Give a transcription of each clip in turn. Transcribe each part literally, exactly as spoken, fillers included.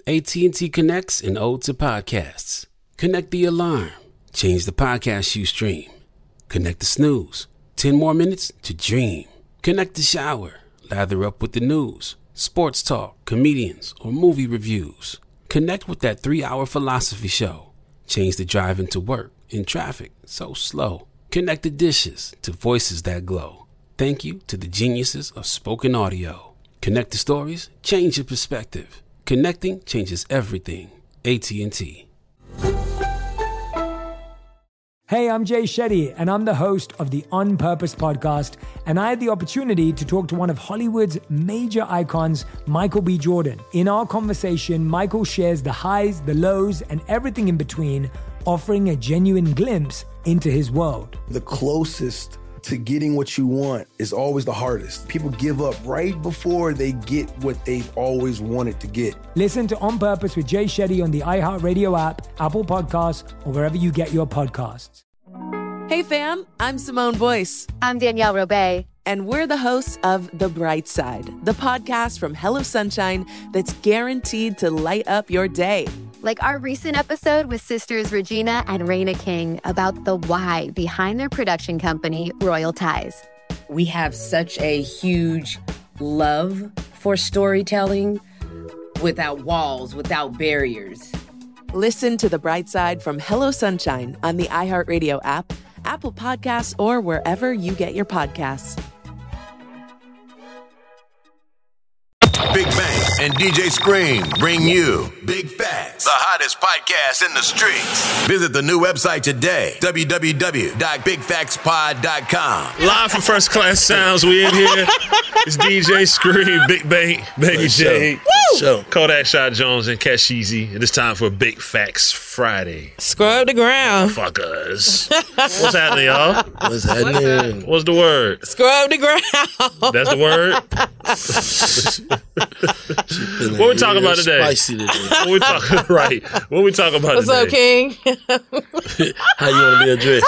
A T and T connects an ode to podcasts. Connect the alarm. Change the podcast you stream. Connect the snooze. Ten more minutes to dream. Connect the shower. Lather up with the news, sports talk, comedians, or movie reviews. Connect with that three-hour philosophy show. Change the drive into work in traffic so slow. Connect the dishes to voices that glow. Thank you to the geniuses of spoken audio. Connect the stories, change your perspective. Connecting changes everything. A T and T. Hey, I'm Jay Shetty, and I'm the host of the On Purpose podcast, and I had the opportunity to talk to one of Hollywood's major icons, Michael B. Jordan. In our conversation, Michael shares the highs, the lows, and everything in between, offering a genuine glimpse into his world. The closest to getting what you want is always the hardest. People give up right before they get what they've always wanted to get. Listen to On Purpose with Jay Shetty on the iHeartRadio app, Apple Podcasts, or wherever you get your podcasts. Hey fam, I'm Simone Boyce. I'm Danielle Robay. And we're the hosts of The Bright Side, the podcast from Hello Sunshine that's guaranteed to light up your day. Like our recent episode with sisters Regina and Raina King about the why behind their production company, Royal Ties. We have such a huge love for storytelling without walls, without barriers. Listen to The Bright Side from Hello Sunshine on the iHeartRadio app, Apple Podcasts, or wherever you get your podcasts. Big Bang and D J Scream bring you Big Facts, the hottest podcast in the streets. Visit the new website today, w w w dot big facts pod dot com. Live from First Class Sounds, we in here. It's D J Scream, Big Bang, Baby J, Show. Kodak Shot Jones, and Cash Easy. And it's time for Big Facts Friday. Scrub the ground. Fuckers. What's happening, y'all? What's happening? What's the word? Scrub the ground. That's the word? What we talking about today? Spicy today. What we talking right? What we talking about What's today? up, King? How you want to be addressed?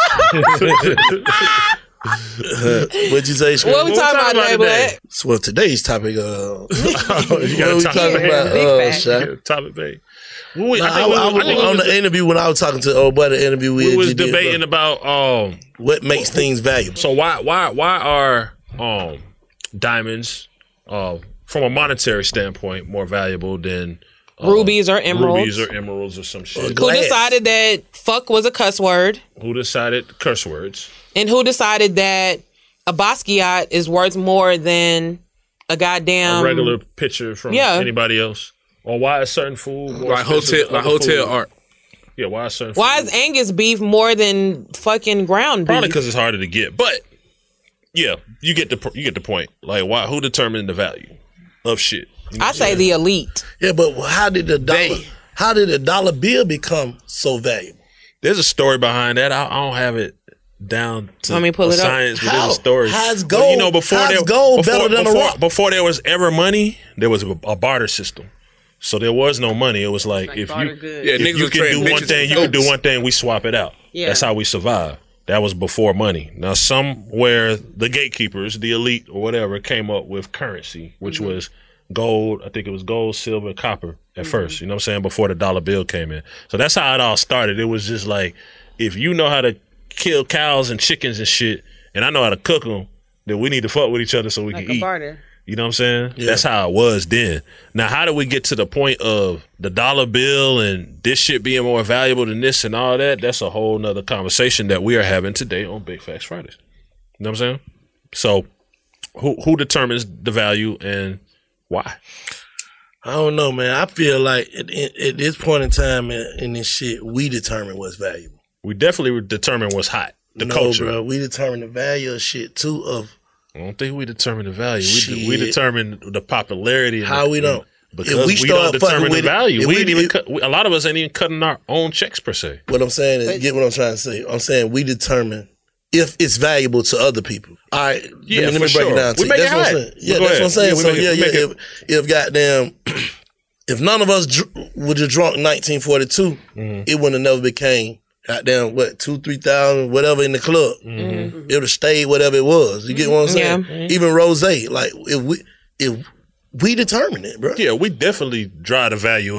What'd you say, Scream? What we What talking about today, Black? So, well, today's topic, uh, Oh, you what got we a topic, talking about, Big uh, fact. Shy? Yeah, topic, babe. Well, we, Nah, I I, think we, I, I was think we on was the interview when I was talking to old buddy. The interview we, we was just did, debating bro. about um what makes things valuable. so why why why are um diamonds uh from a monetary standpoint more valuable than uh, Rubies or emeralds. rubies or emeralds or some shit? Or Who glass. decided that fuck was a cuss word? Who decided curse words? And who decided that a Basquiat is worth more than a goddamn A regular picture from yeah. anybody else? Or why is certain food more Like hotel, expensive than like other hotel food? art. Yeah, why is certain Why food? is Angus beef more than fucking ground Probably beef? because it's harder to get. But yeah, you get the you get the point. Like, why? Who determined the value of shit? You know I what I'm say saying? the elite. Yeah, but how did the dollar? They. How did the dollar bill become so valuable? There's a story behind that. I, I don't have it down to Let me pull the it up. science, but How? there's a story. How's Well, gold- you know, before how's there, gold before, better than a before, rock? before there was ever money, there was a, a barter system. So there was no money. It was like, Like if barter you goods. Yeah, if niggas you was can trading do one bitches thing, for you can do goats. one thing. We swap it out. Yeah. That's how we survived. That was before money. Now, somewhere the gatekeepers, the elite or whatever, came up with currency, which Mm-hmm. was gold. I think it was gold, silver, copper at first. You know what I'm saying? Before the dollar bill came in. So that's how it all started. It was just like, if you know how to kill cows and chickens and shit, and I know how to cook them, then we need to fuck with each other so we Like can a eat. barter. You know what I'm saying? That's how it was then. Now, how do we get to the point of the dollar bill and this shit being more valuable than this and all that? That's a whole nother conversation that we are having today on Big Facts Fridays. You know what I'm saying? So, who who determines the value and why? I don't know, man. I feel like at, at this point in time in, in this shit, we determine what's valuable. We definitely determine what's hot. The no, culture. bro. We determine the value of shit too. Of I don't think we determine the value. We, Shit. we determine the popularity. And How the, we don't? Because If we we, start don't fucking determine the with it- value. if We we- ain't even if- cut, we, a lot of us ain't even cutting our own checks per se. what I'm saying is, get what I'm trying to say. I'm saying we determine if it's valuable to other people. All right, Yeah, let me, let me for break sure. it down to We you. make That's it what I'm hot. saying. Yeah, Go that's ahead. what I'm saying. Yeah, we so make it- yeah, we yeah. make If, it- if goddamn, if none of us dr- would have drunk nineteen forty-two, Mm-hmm. it wouldn't have never became goddamn what two, three thousand, whatever in the club. Mm-hmm. It would have stayed whatever it was. You get what I'm saying? Yeah. Even rose, like if we if we determine it, bro. Yeah, we definitely drive the value up.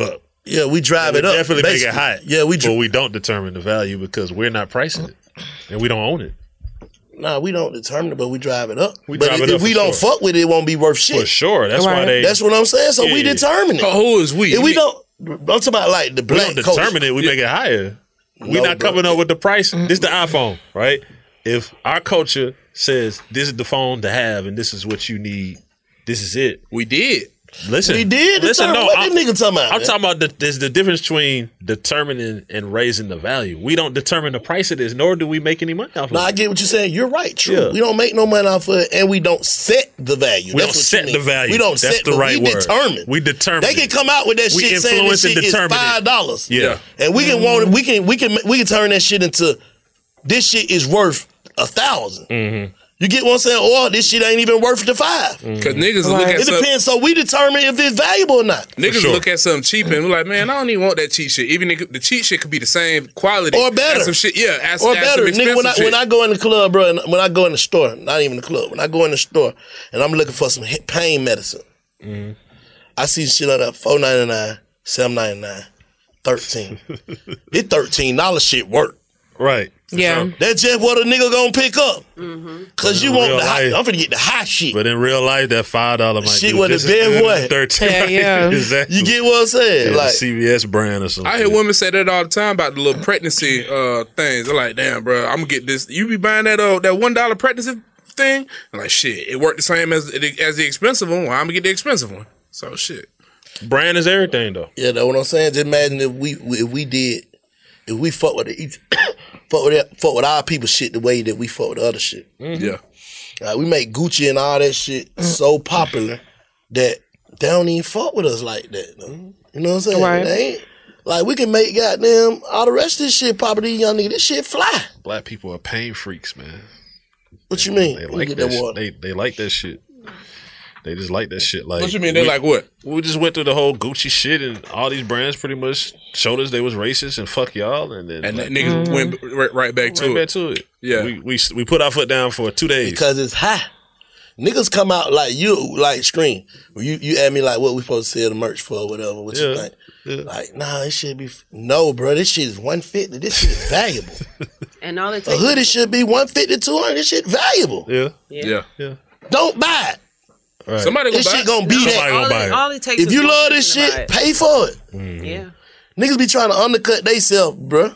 Yeah, we drive we it up. Definitely basically. make it high. Yeah, we. But we don't determine the value because we're not pricing it, and we don't own it. Nah, we don't determine it, but we drive it up. We but drive if, it up if we for don't sure. fuck with it, it won't be worth shit. For sure. That's Right. why they. That's what I'm saying. So Yeah, we yeah. determine it. Oh, who is we? If we You- don't, I'm talking about like the we black don't culture. determine it. We make it higher. We're No, not bro. coming up with the price. This is the iPhone, right? If our culture says this is the phone to have and this is what you need, this is it. We did. Listen, We did Listen, determine. no, What I'm, this nigga talking about, I'm man? talking about the, there's the difference between determining and raising the value. We don't determine the price of this, nor do we make any money off of No, I it. get what you're saying. You're right. True. Yeah. We don't make no money off of it, and we don't set the value. We That's don't what you set mean. the value. We don't That's set the but right we word. determine. We determine They can it. come out with that We shit saying influence this and shit is determine it. five dollars. Yeah. and we can want we can we can we can turn that shit into this shit is worth a thousand. Mm-hmm. You get what I'm saying? Or this shit ain't even worth the five. Because niggas will look at It something. depends. So we determine if it's valuable or not. Niggas sure. look at something cheap and we're like, man, I don't even want that cheap shit. Even if the cheap shit could be the same quality Or better. as some shit. Yeah, as, Or as better, some nigga. When I expensive when I shit. go in the club, bro, and when I go in the store, not even the club. When I go in the store and I'm looking for some hip pain medicine, Mm-hmm. I see shit on that four ninety nine, seven ninety nine, thirteen. This thirteen dollar shit work. Right. Yeah. That's just what a nigga gonna pick up. Mm-hmm. Cause you in want real the high. life- I'm finna get the high shit. But in real life, that five dollar might Shit do with just the as big good what? as the thirteen. Hell yeah. Exactly. You get what I'm saying? Yeah, like the C V S brand or something. I hear women say that all the time about the little pregnancy uh, things. They're like, damn, bro, I'm gonna get this. You be buying that uh, that one dollar pregnancy thing? I'm like, shit, it worked the same as as the expensive one. Well, I'm gonna get the expensive one. So shit. Brand is everything, though. Yeah, that's what I'm saying. Just imagine if we if we did if we fuck with the, each fuck with that, fuck with our people shit the way that we fuck with the other shit. Mm-hmm. Yeah. Like, we make Gucci and all that shit so popular that they don't even fuck with us like that. No? You know what I'm saying? Right. They ain't, like we can make goddamn all the rest of this shit popular. These young niggas, this shit fly. Black people are pain freaks, man. What you mean? They Let me like get that. that Shit. water. They they like that shit. They just like that shit. Like What you mean? They we- like what? We just went through the whole Gucci shit, and all these brands pretty much showed us they was racist and fuck y'all, and then And like, that niggas went right, right back to right it. back to it. Yeah. we, we we put our foot down for two days. Because it's high. Niggas come out like you, like Scream. You you ask me like what we supposed to sell the merch for or whatever. What you Yeah, think? yeah. Like, nah, it should be f- no, bro. This shit is one fifty. This shit is valuable. And all it A takes hoodie should be one fifty, two hundred. This shit valuable. Yeah, Yeah. yeah. Don't buy it. Right. Somebody gonna This buy shit it. gonna be Somebody that. gonna all, buy it, it. all it takes If is you one love this person to shit, buy it. pay for it. Yeah. Niggas be trying to undercut theyself, bro.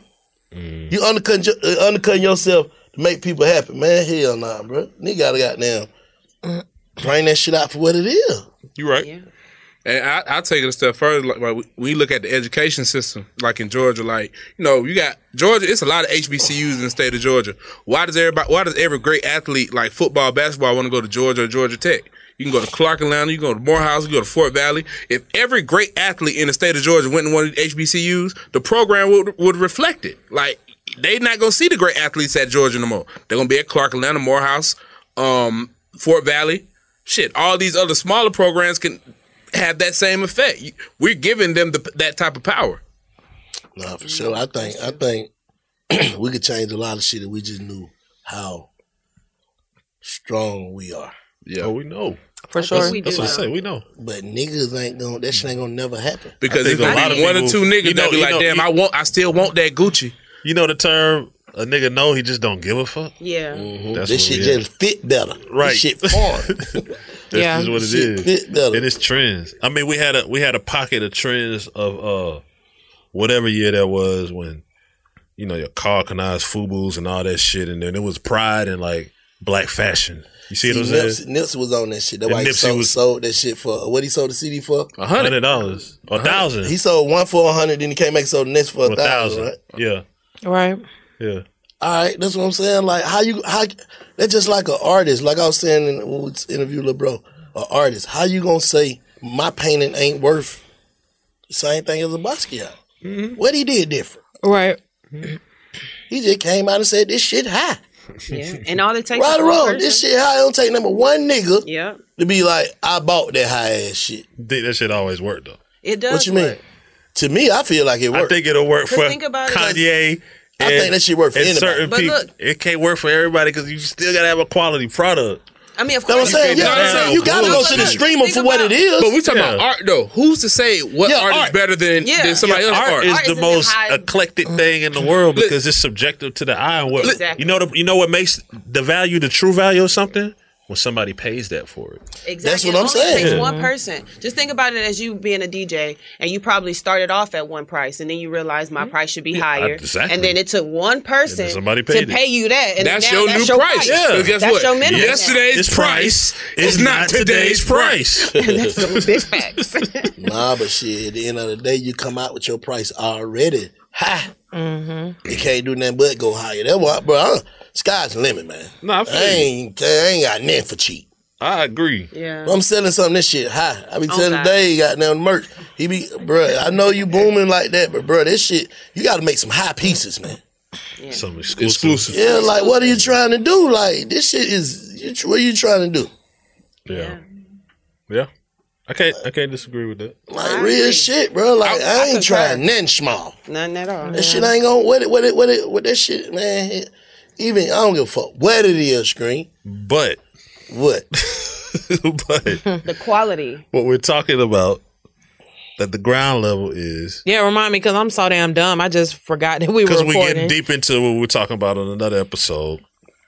You undercut your- uh, undercutting yourself to make people happy, man. Hell nah, bro. Nigga gotta goddamn bring that shit out for what it is. You right. Yeah. And I, I'll take it a step further. Like, like, we look at the education system, like in Georgia, like, you know, you got Georgia, it's a lot of H B C Us in the state of Georgia. Why does everybody, why does every great athlete like football, basketball want to go to Georgia or Georgia Tech? You can go to Clark Atlanta, you can go to Morehouse, you can go to Fort Valley. If every great athlete in the state of Georgia went to one of the H B C Us, the program would, would reflect it. Like, they not going to see the great athletes at Georgia no more. They're going to be at Clark Atlanta, Morehouse, um, Fort Valley. Shit, all these other smaller programs can have that same effect. We're giving them the, that type of power. Nah, for sure. I think I think we could change a lot of shit if we just knew how strong we are. Yeah, Oh, we know. For sure. we That's do what I know. say. We know. But niggas ain't gonna that shit ain't gonna never happen. Because I think there's a lot of one or people- two niggas you know- that be you like, know- damn, you- I want, I still want that Gucci. You know the term a nigga know he just don't give a fuck. Yeah. That's this what shit we just fit better. Right. This shit foreign. That's Yeah. just what it Shit is. fit better. And it's trends. I mean, we had a we had a pocket of trends of uh whatever year that was when you know your Carl Kanaz Fubus and all that shit, and then it was pride and like black fashion. You see, See, what I'm Nipsey, saying? Nipsey was on that shit. That's And why he Nipsey sold, was- sold that shit for what he sold the C D for. A hundred. Hundred dollars, a thousand, He sold one for a hundred, then he came back and sold the next for a a thousand. thousand. Right? Yeah, Right. yeah. All right, that's what I'm saying. Like how you how that's just like an artist. Like I was saying in, when we interviewed Lil Bro, an artist. How you gonna say my painting ain't worth the same thing as a Basquiat? Mm-hmm. What he did different? Right. He just came out and said this shit high. Yeah. And all it takes Right is or one wrong, person. this shit high. It don't take number one nigga Yeah. to be like, I bought that high ass shit. Think that shit always worked though. It does. What you mean? work. To me, I feel like it I worked. think it'll work 'Cause for think about it. Kanye. I and- think that shit work for and anybody. certain But people. look- It can't work for everybody because you still gotta have a quality product. I mean, of Know what course. I'm saying? Yeah, No, no, I'm saying, no. you gotta go to the streamer Think for what about- it is. But we talking Yeah. about art though. Who's to say what Yeah. art is better than But we talking yeah. about art though. Who's to say what Who's to say what Yeah, art, art. is better than, Yeah. than somebody Yeah, else's art art? is Art the isn't most high- eclectic thing in the world because it's subjective to the eye. And what Exactly. you know, the, you know what makes the value, the true value of something when somebody pays that for it. Exactly. That's what It I'm only saying. takes Yeah. one person. Just think about it as you being a D J, and you probably started off at one price, and then you realize my price should be higher, exactly. and then it took one person And then somebody to paid it. pay you that, and That's now your that's new your price. Yeah. Because guess That's what? your minimum. Yesterday's This price is not today's price. That's some big facts. Nah, but shit, at the end of the day, you come out with your price already high. Mm-hmm. You can't do nothing but go higher. That's why, bro, I, sky's the limit, man. Nah, I I feel you. ain't, I ain't got nothing for cheap. I agree. Yeah. I'm selling something this shit high. I be telling Okay. Dave, goddamn merch. He be, bro, I know you booming like that, but bro, this shit, you got to make some high pieces, man. Some exclusive. Exclusive. Yeah, like what are you trying to do? Like this shit is, you, what are you trying to do? Yeah. Yeah. I can't. I can't disagree with that. Like real shit, bro. Like I, ain't trying nothing small. Nothing at all. That shit ain't gonna what it what it what it what that shit, man. It, even I don't give a fuck what it is, Screen. But what? but The quality. what we're talking about at the ground level is Yeah, remind me because I'm so damn dumb. I just forgot that we were because recording. we're getting deep into what we're talking about on another episode.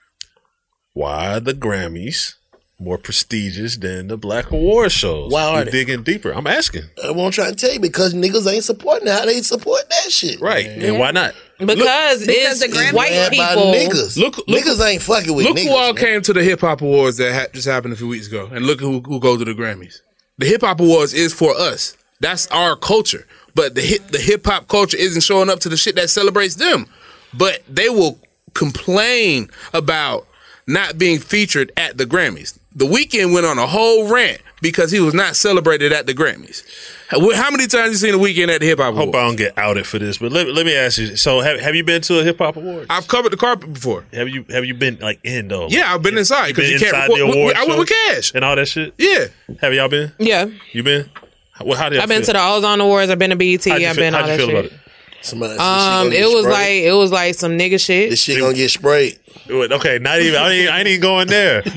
Why are the Grammys more prestigious than the Black Award shows? Why are we're they? digging deeper. I'm asking. I won't try to tell you because niggas ain't supporting how they support that shit. Right. And why not? Because Because it's the Grammys white ran by people. niggas. Look, look, Niggas ain't fucking with look niggas. who all man. came to the hip hop awards that ha- just happened a few weeks ago, and look who who go to the Grammys. The hip hop awards is for us. That's our culture. But the hip the hip hop culture isn't showing up to the shit that celebrates them. But they will complain about not being featured at the Grammys. The Weeknd went on a whole rant because he was not celebrated at the Grammys. How how many times you seen The Weeknd at the hip hop I hope awards? I don't get outed for this, but let, let me ask you. So, have have you been to a hip hop award? I've covered the carpet before. Have you have you been like in though? Yeah, I've been inside You because been you can't inside the record. award I went with show Cash. and all that shit. Yeah. Have y'all been? Yeah. You been? Well, how did I've been to the Ozone Awards. I've been to B E T. How'd you I've feel- been all how'd you that feel shit. about it? Somebody, Um, it was like it was like some nigga shit. this shit gonna get sprayed. Okay, not even. I ain't, I ain't even going there. But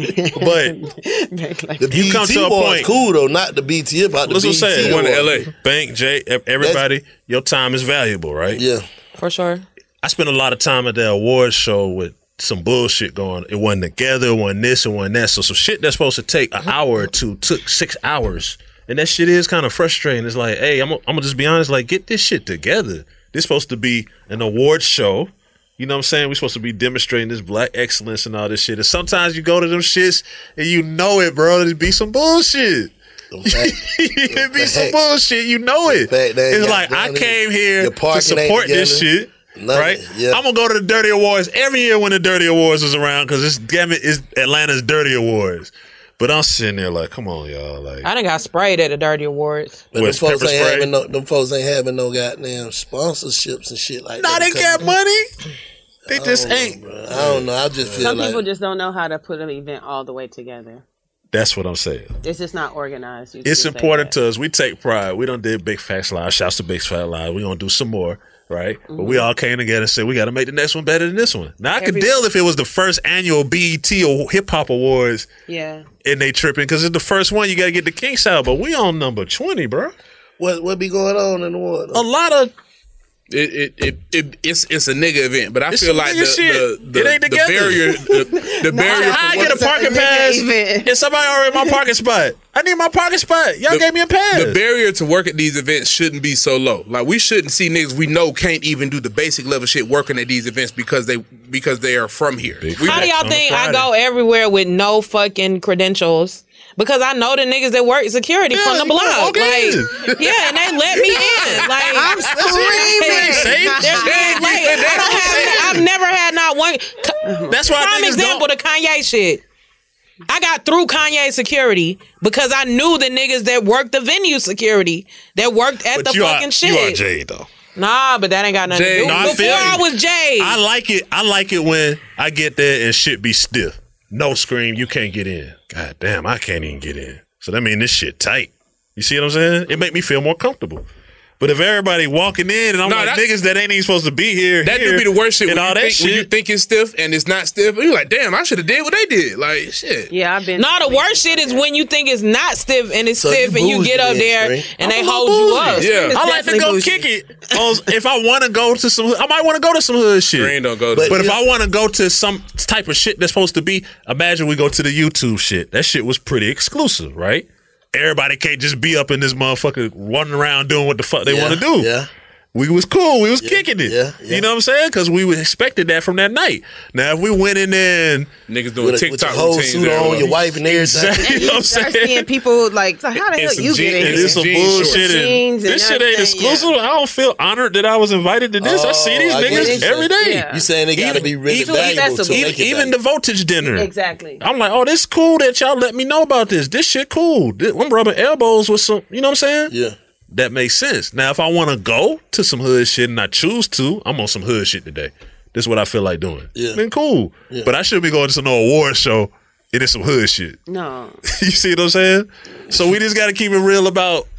The you B E T come to a awards point. cool though, not the B E T hip hop. The That's what I'm B E T saying. One in awards. L A. Bank, Jay, e- everybody, your time is valuable, right? Yeah. For sure. I spent a lot of time at the awards show with some bullshit going. It wasn't together, it wasn't this, it wasn't that. So some shit that's supposed to take an hour or two took six hours. And that shit is kind of frustrating. It's like, hey, I'm, I'm gonna just be honest, like, get this shit together. This supposed to be an award show. You know what I'm saying? We're supposed to be demonstrating this black excellence and all this shit. And sometimes you go to them shits and you know it, bro. It'd be some bullshit. It'd be some bullshit. You know it. fact they ain't It's got like, I none of came it. here Your to parking ain't support this together. shit. None- Right? yeah. I'm gonna go to the Dirty Awards every year when the Dirty Awards is around because it's damn it is Atlanta's Dirty Awards. But I'm sitting there like, come on, y'all. Like, I done got sprayed at the Dirty Awards. But them What's folks pepper ain't spray? having no them folks ain't having no goddamn sponsorships and shit like nah, that. they because- got money. They just I don't ain't. know, bro. I don't know. I just feel Some like people just don't know how to put an event all the way together. That's what I'm saying. It's just not organized. You It's just say important that. to us. We take pride. We done did Big Facts Live. Shouts to Big Facts Live. We gonna do some more, right? But we all came together and said we got to make the next one better than this one. Now I could Every- deal if it was the first annual B E T or Hip Hop Awards Yeah. and they tripping because it's the first one. You got to get the kinks out. But we on number twenty, bro. what what be going on in the world. A lot of It, it, it, it it's it's a nigga event, but I It's feel some like nigga the, shit. the, the, It ain't the together. barrier the, the barrier how I for get a what- parking nigga pass event. and somebody already in my parking spot. I need my parking spot. Y'all the, gave me a pass. the barrier to work at these events shouldn't be so low. Like we shouldn't see niggas we know can't even do the basic level shit working at these events because they because they are from here. We- How do y'all on a think I Friday. go everywhere with no fucking credentials? Because I know the niggas that work security Yeah, from the you gotta block. walk in. Like, yeah, and they let me in. Like, I'm screaming. Safe. Like, I don't have, I've never had not one. That's why Prime niggas example, don't. the Kanye shit. I got through Kanye security because I knew the niggas that worked the venue security that worked at But the you fucking are, shit. You are Jay though. Nah, but that ain't got nothing Jay- to do. No, I Before feel I you. was Jay. I like it. I like it when I get there and shit be stiff. No scream, you can't get in. God damn, I can't even get in. So that mean this shit tight. You see what I'm saying? It make me feel more comfortable. But if everybody walking in and I'm No, like, that- niggas that ain't even supposed to be here, That here, do be the worst shit. and When, all you that think, when you shit. think it's stiff and it's not stiff, you're like, damn, I should have did what they did. Like, shit. Yeah, I've been. No, the worst shit is when you think it's not stiff and it's So stiff, you and you bougie get up then, there Screen. and they I'm hold you bougie. up. Yeah, It's I like to definitely go bougie. kick it. On- if I want to go to some, I might want to go to some hood shit. Screen don't go to- But, But if yeah. I want to go to some type of shit that's supposed to be, imagine we go to the YouTube shit. That shit was pretty exclusive, right? Everybody can't just be up in this motherfucker running around doing what the fuck they Yeah, want to do. yeah. We was cool. We was kicking it. yeah, yeah. You know what I'm saying? Because we expected that from that night. Now, if we went in there and niggas doing With a- TikTok with your whole routines suit there, on, like- your wife and everything. Exactly. And You know you what I'm start saying? seeing people like, so how the hell some you jeans- get in And here? it's some Jeans, bullshit. shorts. And Jeans and this shit ain't everything, exclusive. I don't feel honored that I was invited to this. I see these Oh, I get what niggas you're saying. every day. Yeah. You saying they got to be really even, valuable to accessible. make it even the valuable. Voltage dinner. Exactly. I'm like, oh, this cool that y'all let me know about this. This shit cool. This- I'm rubbing elbows with some, you know what I'm saying? Yeah. That makes sense. Now, if I want to go to some hood shit and I choose to, I'm on some hood shit today. This is what I feel like doing. Yeah. Then cool. Yeah. But I should be going to some no award show and it's some hood shit. No. You see what I'm saying? So we just got to keep it real about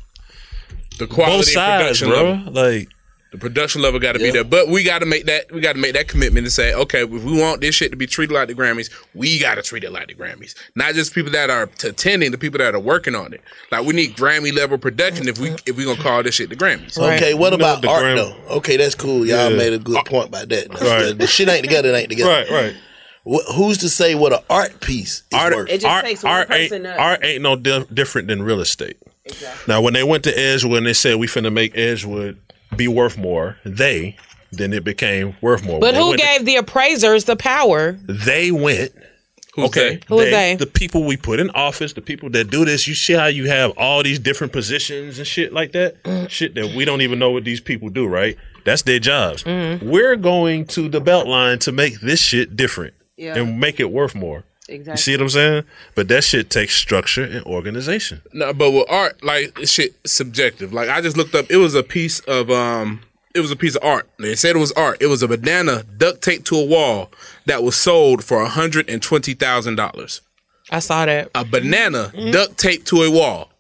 The quality both and sides, production bro. level. Like, The production level got to Yeah. be there, but we got to make that. We got to make that commitment to say, okay, if we want this shit to be treated like the Grammys, we got to treat it like the Grammys. Not just people that are t- attending, the people that are working on it. Like we need Grammy level production if we if we gonna call this shit the Grammys. Okay, what You know, about the art gram- though? Okay, that's cool. Y'all Yeah. made a good point about that. Right. The, the shit ain't together, it ain't together. right, right. Wh- who's to say what an art piece is Art, worth? It just art, takes one art, person ain't, to- art ain't no di- different than real estate. Exactly. Now, when they went to Edgewood and they said we finna make Edgewood be worth more, they then it became worth more. But When they who went to- gave the appraisers the power? they went. Who's okay, they? Who is they? The people we put in office, the people that do this. You see how you have all these different positions and shit like that? Shit that we don't even know what these people do, right? That's their jobs. Mm-hmm. We're going to the Beltline to make this shit different Yeah. and make it worth more. You Exactly. see what I'm saying? But that shit takes structure and organization. No, but with art, like this shit subjective. Like I just looked up, it was a piece of um, it was a piece of art. They said it was art. It was a banana duct taped to a wall that was sold for a hundred and twenty thousand dollars. I saw that. A banana duct taped to a wall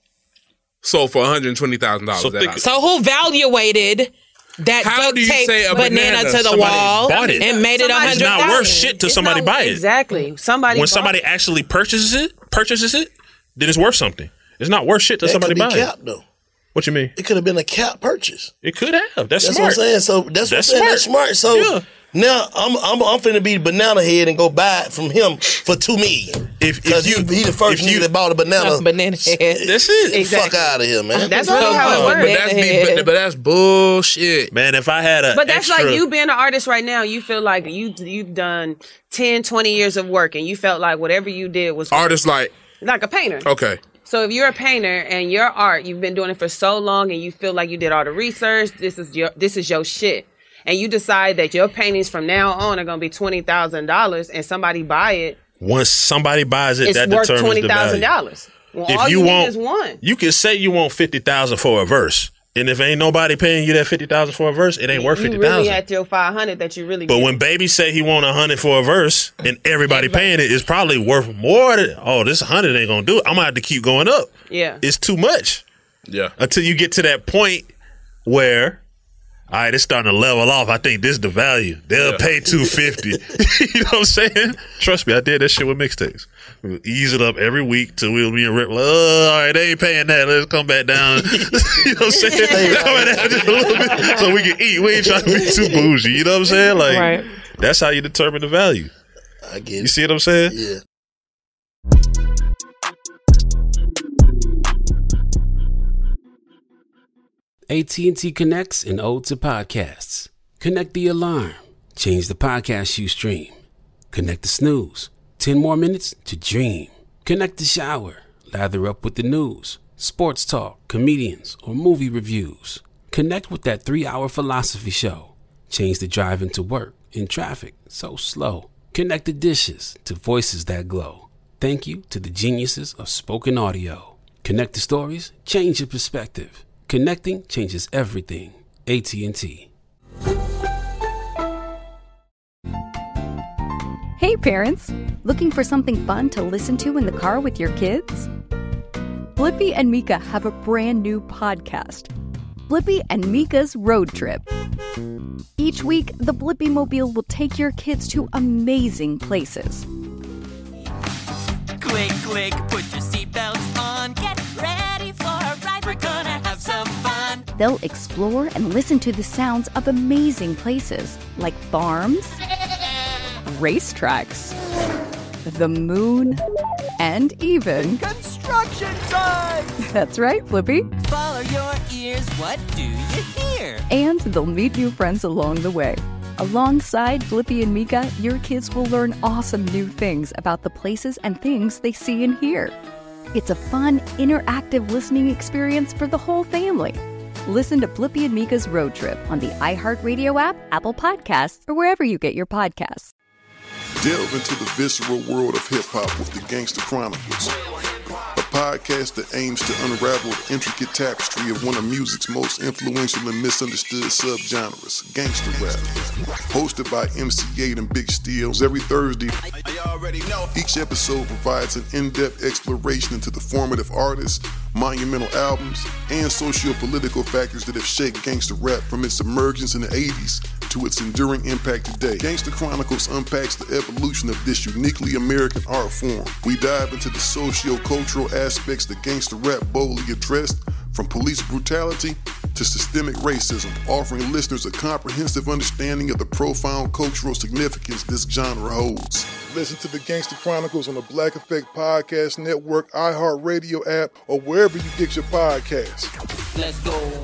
sold for one hundred twenty thousand So dollars. think- So who valuated that How duct do you tape say a banana, banana? to the Somebody wall bought it. and made it a It's hundred not thousand? worth shit till It's somebody not- buy it. Exactly. Somebody When bought somebody it. actually purchases it, purchases it, then it's worth something. It's not worth shit till That somebody could be buy it. capped though. What you mean? It could have been a cap purchase. It could have. That's, That's smart. what I'm saying. So that's, That's what I'm saying. That's smart. So Yeah. now I'm I'm I'm finna be banana head and go buy it from him for two million. If, Because if he, you he the first if you- nigga that bought a banana. banana head. That's it. Fuck out of here, man. That's really how it but, works. that's be, but, but that's bullshit. Man, if I had a But that's extra, like you being an artist right now. You feel like you you've done ten, twenty years of work, and you felt like whatever you did was Artists like like a painter. okay. So if you're a painter and your art, you've been doing it for so long, and you feel like you did all the research, this is your this is your shit, and you decide that your paintings from now on are gonna be twenty thousand dollars, and somebody buy it, once somebody buys it, it's that worth determines twenty the thousand value. dollars. Well, If all you you, want, need is one. you can say you want fifty thousand for a verse, and if ain't nobody paying you that fifty thousand for a verse, it ain't worth You fifty really thousand. at your five hundred that you really. But get. when Baby say he want a hundred for a verse, and everybody paying it, it's probably worth more than oh, this hundred ain't gonna do it. I'm gonna have to keep going up. yeah, It's too much. Yeah. Until you get to that point where, all right, it's starting to level off. I think this is the value. They'll Yeah. pay two fifty. You know what I'm saying? Trust me, I did that shit with mixtapes. We'll ease it up every week till we'll be in rip. Like, oh, all right, they ain't paying that. Let's come back down. You know what I'm saying? Come back down just a little bit so we can eat. We ain't trying to be too bougie. You know what I'm saying? Like, Right. that's how you determine the value. I get it. You see what I'm saying? Yeah. A T and T connects an ode to podcasts. Connect the alarm. Change the podcast you stream. Connect the snooze. Ten more minutes to dream. Connect the shower. Lather up with the news, sports talk, comedians, or movie reviews. Connect with that three-hour philosophy show. Change the drive into work in traffic so slow. Connect the dishes to voices that glow. Thank you to the geniuses of spoken audio. Connect the stories, change your perspective. Connecting changes everything. A T and T. Hey parents, looking for something fun to listen to in the car with your kids? Blippi and Mika have a brand new podcast. Blippi and Mika's Road Trip. Each week, the Blippi Mobile will take your kids to amazing places. Click, click, put your seatbelts on. Get ready for a ride. We're gonna have some fun. They'll explore and listen to the sounds of amazing places like farms, racetracks, the moon, and even Construction site! That's right, Blippi. Follow your ears, what do you hear? And they'll meet new friends along the way. Alongside Blippi and Mika, your kids will learn awesome new things about the places and things they see and hear. It's a fun, interactive listening experience for the whole family. Listen to Blippi and Mika's Road Trip on the iHeartRadio app, Apple Podcasts, or wherever you get your podcasts. Delve into the visceral world of hip-hop with the Gangster Chronicles, a podcast that aims to unravel the intricate tapestry of one of music's most influential and misunderstood subgenres, gangster rap. Hosted by M C eight and Big Steels every Thursday, each episode provides an in-depth exploration into the formative artists, monumental albums, and socio-political factors that have shaped gangster rap from its emergence in the eighties to its enduring impact today. Gangster Chronicles unpacks the evolution of this uniquely American art form. We dive into the socio-cultural aspects that gangster rap boldly addressed, from police brutality to systemic racism, offering listeners a comprehensive understanding of the profound cultural significance this genre holds. Listen to the Gangster Chronicles on the Black Effect Podcast Network, iHeartRadio app, or wherever you get your podcasts. Let's go.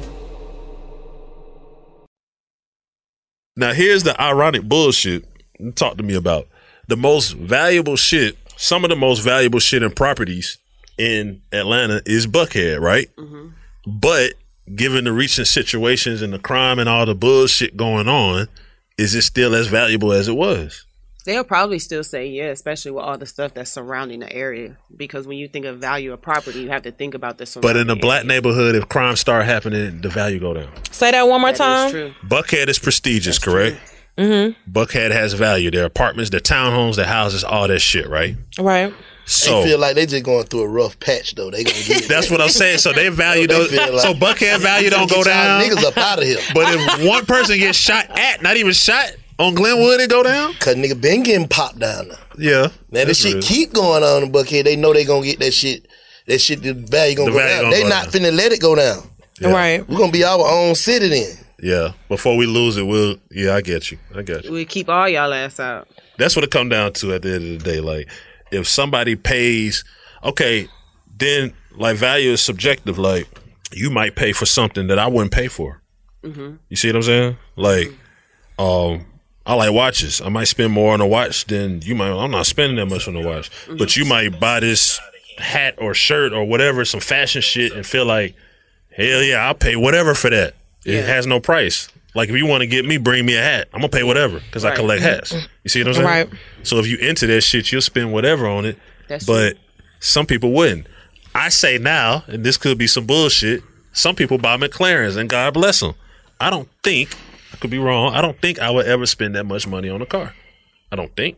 Now, here's the ironic bullshit. Talk to me about the most valuable shit. Some of the most valuable shit and properties in Atlanta is Buckhead, right? Mm-hmm. But given the recent situations and the crime and all the bullshit going on, is it still as valuable as it was? They'll probably still say yeah, especially with all the stuff that's surrounding the area. Because when you think of value of property, you have to think about the surrounding But in a black area. neighborhood, if crime start happening, the value go down. Say that one more That time. is true. Buckhead is prestigious, That's correct? Mm-hmm. Buckhead has value. Their apartments, their townhomes, their houses, all that shit, right? Right. So they feel like they just going through a rough patch though. They gonna get it. that's what I'm saying. So their value They don't. feel like- So Buckhead value don't Get go y'all down. niggas up out of here. But if one person gets shot at, not even shot on Glenwood, it go down. Cause nigga been getting popped down now. Yeah. Now this shit keep going on in Buckhead. They know they gonna get that shit. That shit, the value gonna The go value down. gonna They go not down. finna let it go down. Yeah. Right. We're gonna be our own city then. Yeah. Before we lose it, we'll. Yeah, I get you. I get you. We keep all y'all ass out. That's what it come down to at the end of the day. Like, if somebody pays, okay, then like value is subjective. Like, you might pay for something that I wouldn't pay for. Mm-hmm. You see what I'm saying? Like, um, I like watches. I might spend more on a watch than you might. I'm not spending that much on a watch, Mm-hmm. but you might buy this hat or shirt or whatever, some fashion shit, and feel like, hell yeah, I'll pay whatever for that. It Yeah. has no price. Like, if you want to get me, bring me a hat. I'm gonna pay whatever because I Right. collect hats. You see what I'm saying? Right. So if you into that shit, you'll spend whatever on it. That's but some people wouldn't. I say now, and this could be some bullshit, some people buy McLarens, and God bless them. I don't think, I could be wrong, I don't think I would ever spend that much money on a car. I don't think.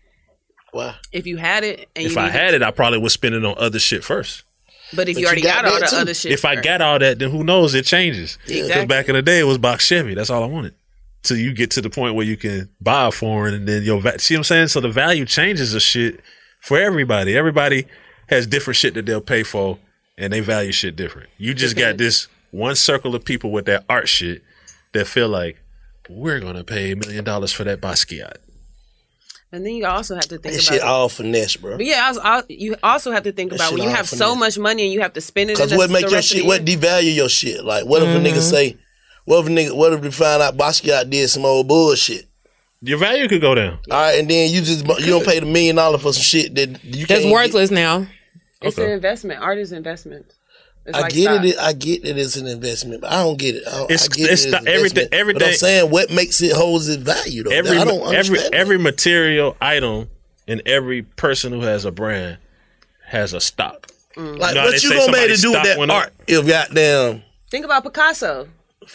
Why? If you had it, and If you I needed- had it, I probably would spend it on other shit first. but if But you already you got got, all that the too. other shit, If I first. got all that, then who knows? It changes. Because Exactly. back in the day, it was box Chevy. That's all I wanted. Till you get to the point where you can buy a foreign, and then your va- see what I'm saying. So the value changes of shit for everybody. Everybody has different shit that they'll pay for, and they value shit different. You just got this one circle of people with that art shit that feel like we're gonna pay a million dollars for that Basquiat. and then you also have to think That about shit it. all finesse, bro. But yeah, I was, I, you also have to think That about shit when you all have so finesse. much money and you have to spend it. Cause in what the, make the your rest of shit? the What year. devalue your shit? Like, what if Mm-hmm. a nigga say? What if a nigga? What if they find out Basquiat did some old bullshit? Your value could go down. All right, and then you just you don't pay the million dollars for some shit that you That's can't worthless now. It's Okay. an investment. Art is investment. It's I like get stock. it. I get that it's an investment, but I don't get it. I, don't, It's- I get it's it the- as everything- investment. But I'm everything- saying what makes it holds its value though. Every I don't every understand. every material item and every person who has a brand has a stock. Mm. like You know how what they you say gonna be able somebody's to do with stock that went up? art? If goddamn, Think about Picasso.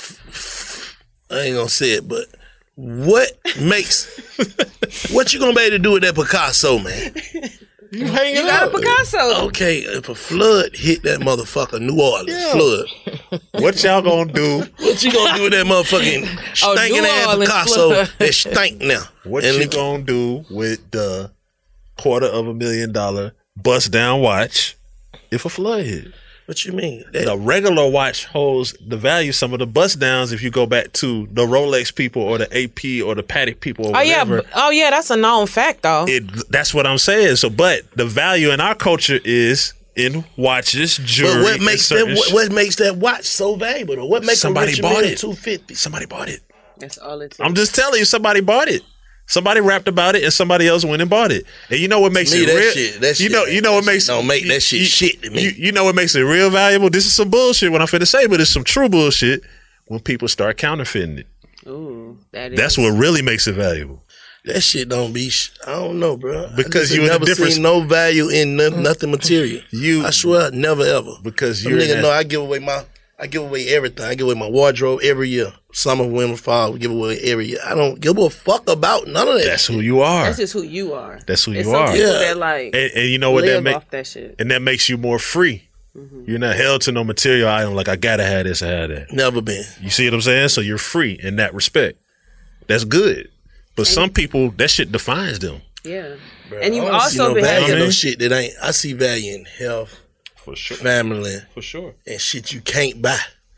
I ain't gonna say it, but what makes what you gonna be able to do with that Picasso, man? You hanging You got out. a Picasso. Okay, if a flood hit that motherfucker, New Orleans Yeah. flood, What y'all gonna do? what you gonna do with that motherfucking Oh, stinking New ass Orleans Picasso flood. that stink now? What And you look- gonna do with the quarter of a million dollar bust down watch if a flood hit? What you mean? That, The regular watch holds the value. Some of the bust downs, if you go back to the Rolex people or the A P or the Patek people or Oh yeah, whatever, b- oh yeah, that's a known fact though. it, that's what I'm saying. So, but the value in our culture is in watches, jewelry. but what and makes that certain what, sh- what makes that watch so valuable? Though? What makes Somebody a rich bought man it. two fifty? Somebody bought it. That's all it takes. I'm just telling you, somebody bought it. Somebody rapped about it, and somebody else went and bought it. And you know what makes To me, it that real? shit- that you shit- know, you know what that makes shit don't make that shit you, shit to me. You, you know what makes it real valuable? This is some bullshit. What I'm finna say, but it's some true bullshit when people start counterfeiting it. Ooh, that is. That's what really makes it valuable. That shit don't be. Sh- I don't know, bro. Because I just you in a never different- seen no value in no, nothing material. You, I swear, never ever. because Them you're in niggas that- know I give away my. I give away everything. I give away my wardrobe every year. Summer, winter, fall. We give away every year. I don't give a fuck about none of that. That's who you are. That's just who you are. That's who It's you some are. people Yeah. that like And, and you know what that live makes? off that shit. And that makes you more free. You're not held to no material item. Like I gotta have this, I have that. Never been. You see what I'm saying? So you're free in that respect. That's good. But some people, that shit defines them. Yeah. Bro, And you've I don't see also no been value having- in no having- shit that ain't. I see value in health, For sure. family, For sure. and shit you can't buy.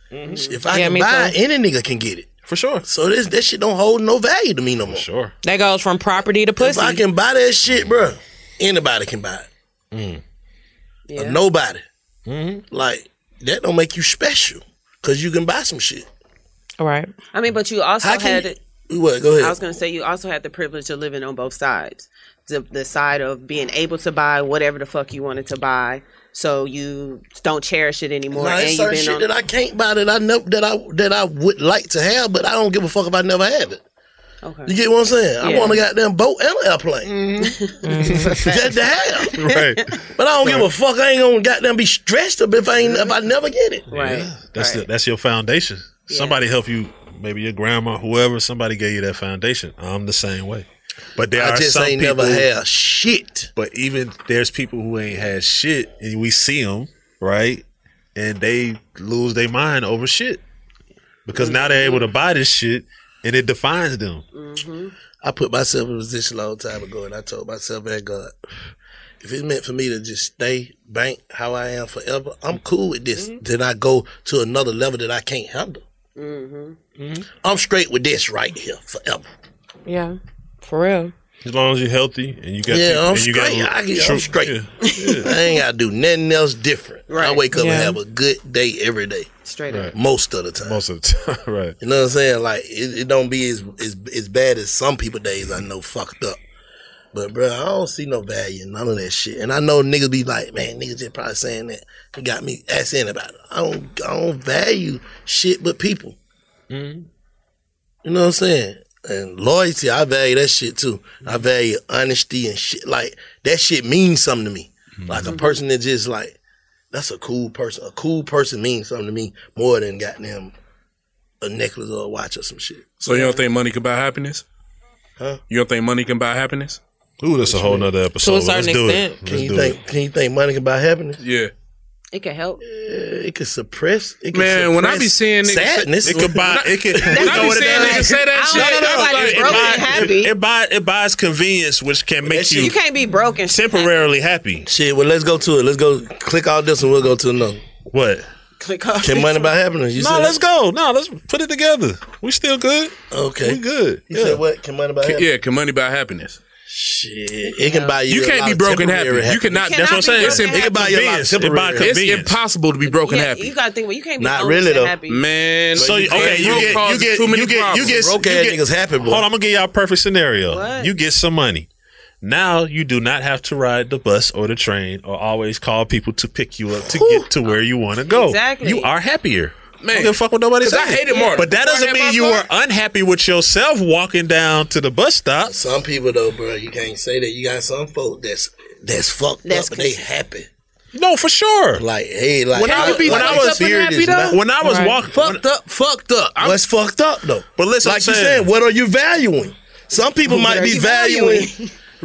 If I Yeah, can me buy, too. it, any nigga can get it. For sure. So this that shit don't hold no value to me no more. For sure. That goes from property to If pussy. I can buy that shit, bro, anybody can buy it. Mm. Yeah. Or nobody. Mm-hmm. Like that don't make you special because you can buy some shit. All right. I mean, but you also How can had you- it. What? Go ahead. I was going to say you also had the privilege of living on both sides. The, the side of being able to buy whatever the fuck you wanted to buy, so you don't cherish it anymore. Nah, and it's you've certain been shit on, that I can't buy that I know that I that I would like to have, but I don't give a fuck if I never have it. okay. You get what I'm saying? I Yeah. want a goddamn boat and an airplane. Just to have. Right. But I don't give a fuck. I ain't gonna goddamn be stressed up if I ain't if I never get it. Right. Yeah. That's right. the, that's your foundation. Yeah. Somebody help you, maybe your grandma, whoever, somebody gave you that foundation. I'm the same way. But there I are just some ain't people, never had shit. But even there's people who ain't had shit, and we see them, right? And they lose their mind over shit because now they're able to buy this shit, and it defines them. Mm-hmm. I put myself in a position a long time ago, and I told myself, man, God, if it's meant for me to just stay bank how I am forever, I'm cool with this. Mm-hmm. Then I go to another level that I can't handle. Mm-hmm. I'm straight with this right here forever. Yeah. For real. As long as you're healthy and you got Yeah, people, I'm and you straight. got I get, true- I'm straight. Yeah. I ain't gotta do nothing else different. I Right. wake up Yeah. and have a good day every day, Straight up. Right. most of the time. Most of the time, right? You know what I'm saying? Like it, it don't be as, as as bad as some people days I know fucked up. But bro, I don't see no value in none of that shit. And I know niggas be like, man, niggas just probably saying that. It got me asking about it. I don't I don't value shit but people. Mm-hmm. You know what I'm saying? And loyalty, I value that shit too. I value honesty and shit. Like that shit means something to me. Like a person that just like, that's a cool person. A cool person means something to me more than goddamn a necklace or a watch or some shit. So you don't think money can buy happiness? Huh? You don't think money can buy happiness? Ooh, that's a whole nother episode. To a certain Let's do extent. it. Can Let's you do think? it. Can you think money can buy happiness? Yeah. It can help. Yeah, it can suppress. It can Man, when I be suppress seeing niggas say- sadness, It could buy. It could. When You I know be what it seeing does? niggas say that I shit, don't know I'm nobody like, broke buy- and happy. It, it, buy, it buys convenience, which can make you, You can't be broken. temporarily happy. shit. Well, let's go to it. Let's go. Click all this, and we'll go to another. What? Click off. Can money buy happiness? You No, said let's go. No, let's put it together. We still good. Okay. We good. You Yeah. said what? Can money buy happiness? Yeah, can money buy happiness? Shit, it can buy you. You a can't lot be of broken happy. temporary You cannot. You That's what I'm cannot saying. be It's, broken im- It can buy you a lot of Convenience. It buy temporary. it's convenience. impossible to be broken Yeah, happy. you gotta think. Well, you can't be Not one really, percent though. happy. Man, So you- broke okay, you get you causes get too many you get you problems. get Broke you ass get- niggas happy, boy. Hold on, I'm gonna give y'all a perfect scenario. What? You get some money. Now you do not have to ride the bus or the train or always call people to pick you up to get to where you want to go. Exactly. You are happier. Man, I don't give a fuck what nobody 'cause says. I hated Martin. But that Before I doesn't had mean my you car- were unhappy with yourself walking down to the bus stop. Some people though, bro, you can't say that. You got some folk that's that's fucked That's up, but they happy. No, for sure. Like, hey, like When I, how- when like, I was spirit happy, is though? not- when I was Right. walking, fucked up, fucked up. What's fucked up though? But listen, like I'm you saying- said, what are you valuing? Some people might are be you valuing. valuing?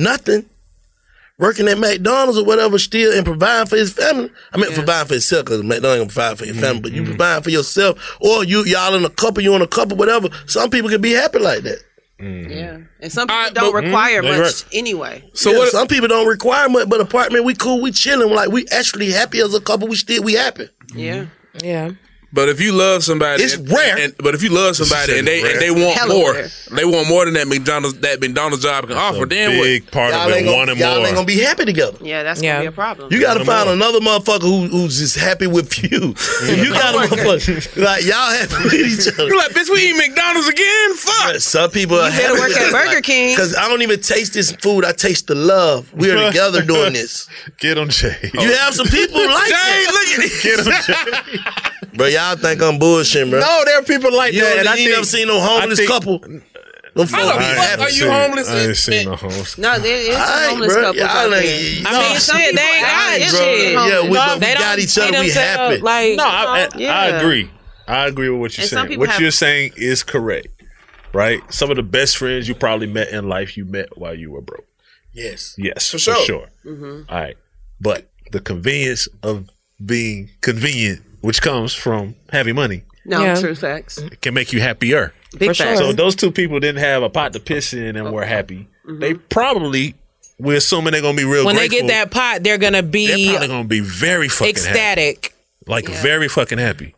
nothing. working at McDonald's or whatever still and providing for his family. I mean, yeah. providing for himself because McDonald's ain't gonna provide for your family, mm-hmm. but you provide for yourself or you, y'all in a couple, you in a couple, whatever. Some people can be happy like that. Mm-hmm. Yeah. And some people I, don't but, require mm, much right. anyway. So yeah, what, some people don't require much, but apartment, we cool, we chilling. Like, we actually happy as a couple, we still, we happy. Yeah. Yeah. But if you love somebody, it's and, rare. And, but if you love somebody and they rare. and they want Hella more, rare. they want more than that McDonald's that McDonald's job can That's offer. a Then big what? part y'all of it, gonna, wanting y'all more. ain't gonna be happy together. Yeah, that's yeah. gonna be a problem. You got to Wanting find more. another motherfucker who, who's just happy with you. You got a motherfucker like y'all happy with each other. You like, bitch, we eat McDonald's again? Fuck. Some people You are better happy work at Burger King. because I don't even taste this food. I taste the love. We are together doing this. Get him, Jay. You have some people like Jay, that. look at it. Get him, Jay. Bro, y'all think I'm bullshitting, bro. No, there are people like You, that. know, And I you think, never seen no homeless think, couple. Them folks How the be fuck happy. are you seen- homeless? I ain't and- seen no homeless. No, there is some Aight, homeless bro. couples Y'all out ain't- there. you I know, mean, some shit, people they ain't actually got is shit. homeless. Yeah, we, No, but we they got don't each see other. We themselves happy. like No, I, I, Yeah. I agree. I agree with what you're And some saying. people What have- you're saying is correct, right? Some of the best friends you probably met in life, you met while you were broke. Yes. Yes, For for sure. sure. Mm-hmm. All right. But the convenience of being convenient, which comes from having money, No, Yeah. true facts. can make you happier. Big For facts. sure. So if those two people didn't have a pot to piss in and were happy, they probably, we're assuming they're going to be real when grateful. they get that pot, they're gonna They're be probably going to be very fucking happy. ecstatic. Like Yeah. very fucking happy.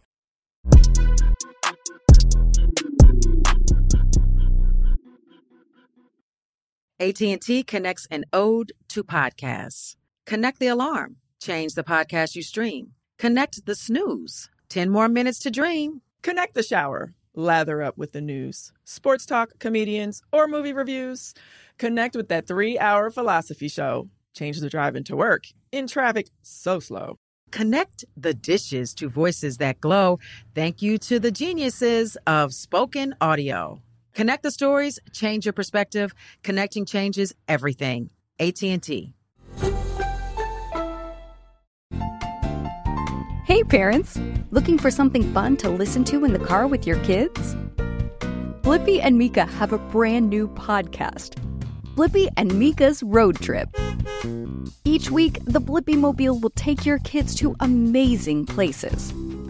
A T and T connects an ode to podcasts. Connect the alarm. Change the podcast you stream. Connect the snooze. ten more minutes to dream. Connect the shower. Lather up with the news, sports talk, comedians, or movie reviews. Connect with that three-hour philosophy show. Change the drive into work. In traffic so slow. Connect the dishes to voices that glow. Thank you to the geniuses of spoken audio. Connect the stories, change your perspective. Connecting changes everything. A T and T. Hey parents, looking for something fun to listen to in the car with your kids? Blippi and Mika have a brand new podcast, Blippi and Mika's Road Trip. Each week, the Blippi Mobile will take your kids to amazing places.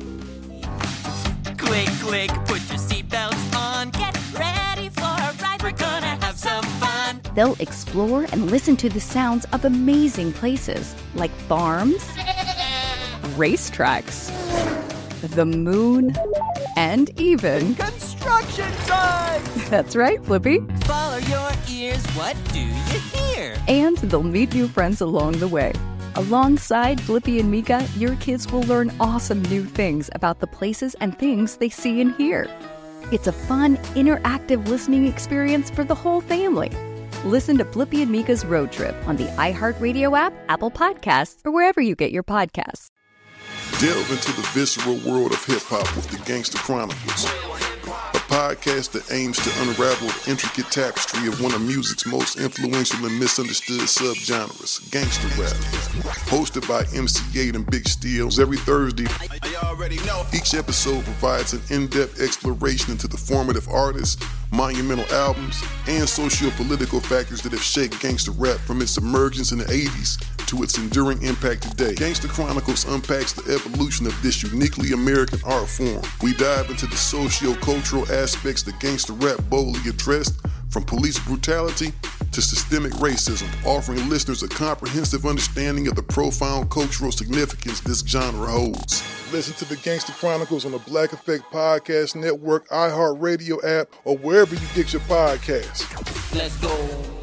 Click, click, put your seatbelts on. Get ready for a ride. We're gonna have some fun. They'll explore and listen to the sounds of amazing places like farms, racetracks, the moon, and even Construction site! that's right, Blippi. Follow your ears. What do you hear? And they'll meet new friends along the way. Alongside Blippi and Mika, your kids will learn awesome new things about the places and things they see and hear. It's a fun, interactive listening experience for the whole family. Listen to Blippi and Mika's Road Trip on the iHeartRadio app, Apple Podcasts, or wherever you get your podcasts. Delve into the visceral world of hip-hop with the Gangster Chronicles, a podcast that aims to unravel the intricate tapestry of one of music's most influential and misunderstood subgenres, gangster rap. Hosted by M C eight and Big Steels every Thursday, each episode provides an in-depth exploration into the formative artists, monumental albums, and socio-political factors that have shaped gangster rap from its emergence in the eighties to its enduring impact today. Gangster Chronicles unpacks the evolution of this uniquely American art form. We dive into the socio-cultural aspects that gangster rap boldly addressed, from police brutality to systemic racism, offering listeners a comprehensive understanding of the profound cultural significance this genre holds. Listen to the Gangster Chronicles on the Black Effect Podcast Network, iHeartRadio app, or wherever you get your podcasts. Let's go.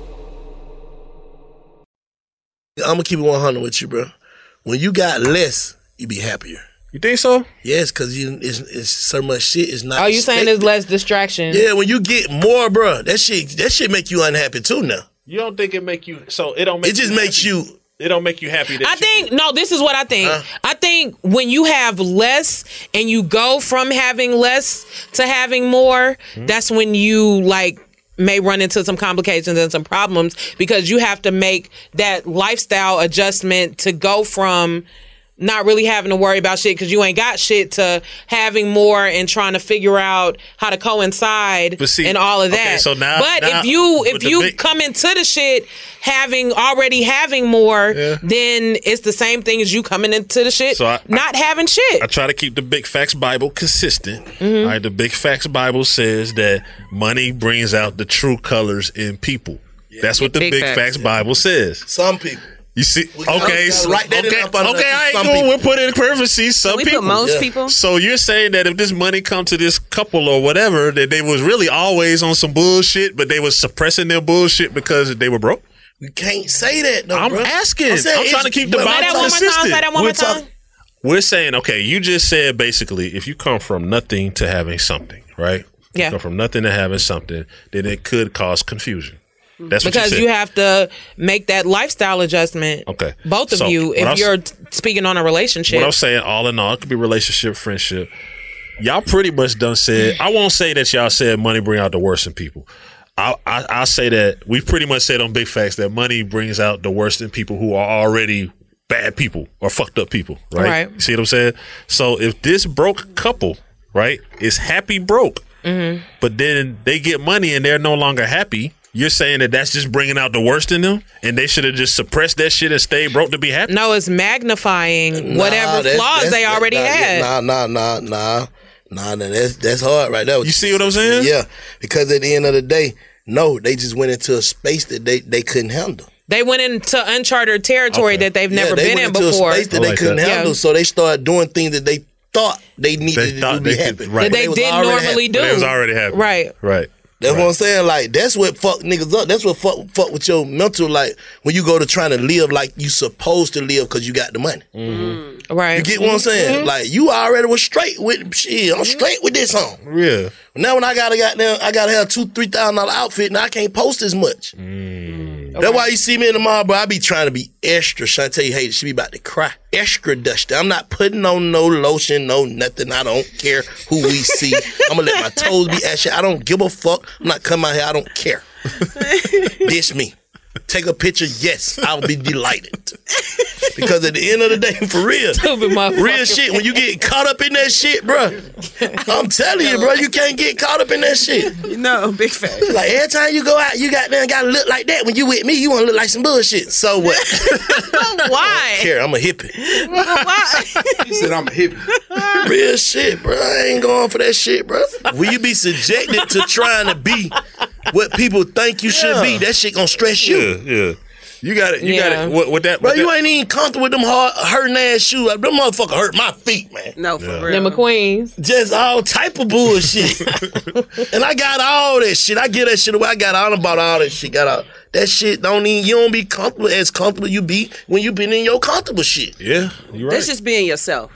I'm gonna keep it one hundred with you, bro. When you got less, you be happier. You think so? Yes, because you it's, it's so much shit. It's not. Oh, you saying expected. there's less distraction? Yeah, when you get more, bro, that shit that shit make you unhappy too now. You don't think it make you so it don't make It just you makes happy. you. It don't make you happy. That I you- think no. This is what I think. Huh? I think when you have less and you go from having less to having more, Hmm. that's when you like may run into some complications and some problems because you have to make that lifestyle adjustment to go from not really having to worry about shit because you ain't got shit to having more and trying to figure out how to coincide But see, and all of that. okay, so now- but now if you with if the you big- come into the shit having already having more, then it's the same thing as you coming into the shit So I- not having shit. I try to keep the Big Facts Bible consistent. Mhm. All right, the Big Facts Bible says that money brings out the true colors in people. That's what the Big Big, facts. Facts Bible says. Some people. You see, gotta- okay, gotta so, write that in okay, up under okay, the- I ain't some going. people. We'll put it in parentheses. Some we put people, most Yeah. people? So you're saying that if this money come to this couple or whatever, that they was really always on some bullshit, but they was suppressing their bullshit because they were broke. You can't say that, though, I'm bro. asking. I'm, saying trying to it's- keep the well, Bible say that one more time, consistent. say that one We're more time. talk- We're saying, okay, you just said basically, if you come from nothing to having something, right? Yeah. You come from nothing to having something, then it could cause confusion. That's what because you, you, said. have to make that lifestyle adjustment. Okay. Both of So, you, what if I was- you're t- speaking on a relationship. What I'm saying, all in all, it could be relationship, friendship. Y'all pretty much done said. I won't say that y'all said money bring out the worst in people. I I I say that we pretty much said on Big Facts that money brings out the worst in people who are already bad people or fucked up people. Right. Right. You see what I'm saying? So if this broke couple, right, is happy broke, Mhm. but then they get money and they're no longer happy. You're saying that that's just bringing out the worst in them, and they should have just suppressed that shit and stayed broke to be happy. No, it's magnifying Nah, whatever that's- flaws that's- they already nah, had. Nah, nah, nah, nah, nah, nah. That's that's hard right there. You see what I'm saying? Yeah, because at the end of the day, no, they just went into a space that they, they couldn't handle. They went into uncharted territory that they've never yeah, they been went in into before. a space that they couldn't handle, Yeah. so they started doing things that they thought they needed They to thought do to they be could- happy. right. That they was didn't already normally happy. do. But they was already happy. Right. Right. That's right. what I'm saying. Like, that's what fuck niggas up. That's what fuck fuck with your mental. Like, when you go to trying to live like you supposed to live because you got the money. Mm-hmm. Right. You get what I'm saying? Mhm. Like, you already was straight with shit. I'm straight with this song. Yeah. Now when I gotta goddamn, I gotta have two, three thousand dollar outfit, and I can't post as much. That's why you see me in the mall, bro. I be trying to be extra. Trying to tell you, hey, she be about to cry. Extra dusty. I'm not putting on no lotion, no nothing. I don't care who we see. I'm gonna let my toes be ashy. I don't give a fuck. I'm not coming out here. I don't care. Dish me. Take a picture. Yes, I'll be delighted. Because at the end of the day, for real, real shit. When you get caught up in that shit, bro, I'm telling you, bro, you can't get caught up in that shit. You know, big fact. Like every time you go out, you got there gotta look like that. When you with me, you want to look like some bullshit. So what? Why? Care, I'm a hippie. Why? You said I'm a hippie. Real shit, bro. I ain't going for that shit, bro. Will you be subjected to trying to be what people think you should be? That shit gonna stress you. Yeah, yeah. You got it. You Yeah. got it. What, what that? Bro, what you that- ain't even comfortable with them hard, hurting ass shoes. Them motherfucker hurt my feet, man. No, for Yeah. real. Them McQueens. Just all type of bullshit. And I got all that shit. I get that shit away. I got all about all that shit. Got all that shit. Don't even you don't be comfortable as comfortable you be when you been in your comfortable shit. Yeah, you right. That's just being yourself.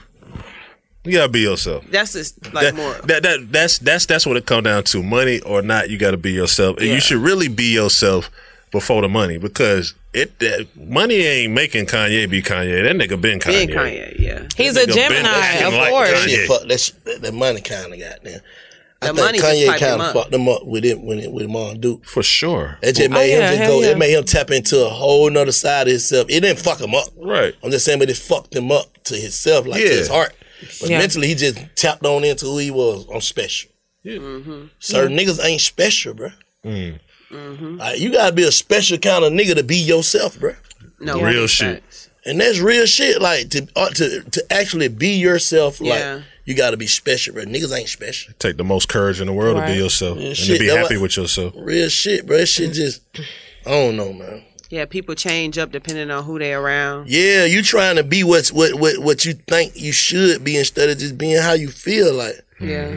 You gotta be yourself. That's just like that, more. that that that's that's that's what it come down to. Money or not, you got to be yourself, and Yeah. you should really be yourself before the money, because it that money ain't making Kanye be Kanye. That nigga been Kanye. Being Kanye, yeah. He's That a nigga been Gemini, acting of like course. Kanye. Shit, fuck that. Shit, that, that money kind of got there. I The think money just Kanye piped him kind of up. fucked them up with it when it with him on Duke. For sure. It just Oh, made yeah, him just hell go. yeah. It made him tap into a whole nother side of himself. It didn't fuck him up. Right. I'm just saying, but it fucked him up to himself, like Yeah. to his heart. But Yeah. mentally, he just tapped on into who he was. I'm special. Mm-hmm. Certain niggas ain't special, bro. Mm. Mm-hmm. Like, you gotta be a special kind of nigga to be yourself, bro. No, Real big shit. facts. And that's real shit. Like to uh, to to actually be yourself. Like Yeah. you gotta be special, bro. Niggas ain't special. Take the most courage in the world to Right. be yourself Yeah, and shit, to be that happy what- with yourself. Real shit, bro. That shit just I don't know, man. Yeah, people change up depending on who they around. Yeah, you trying to be what's what what what you think you should be instead of just being how you feel like. Yeah.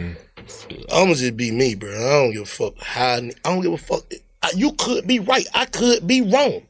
I'm gonna just be me, bro. I don't give a fuck how. I don't give a fuck. I, you could be right. I could be wrong.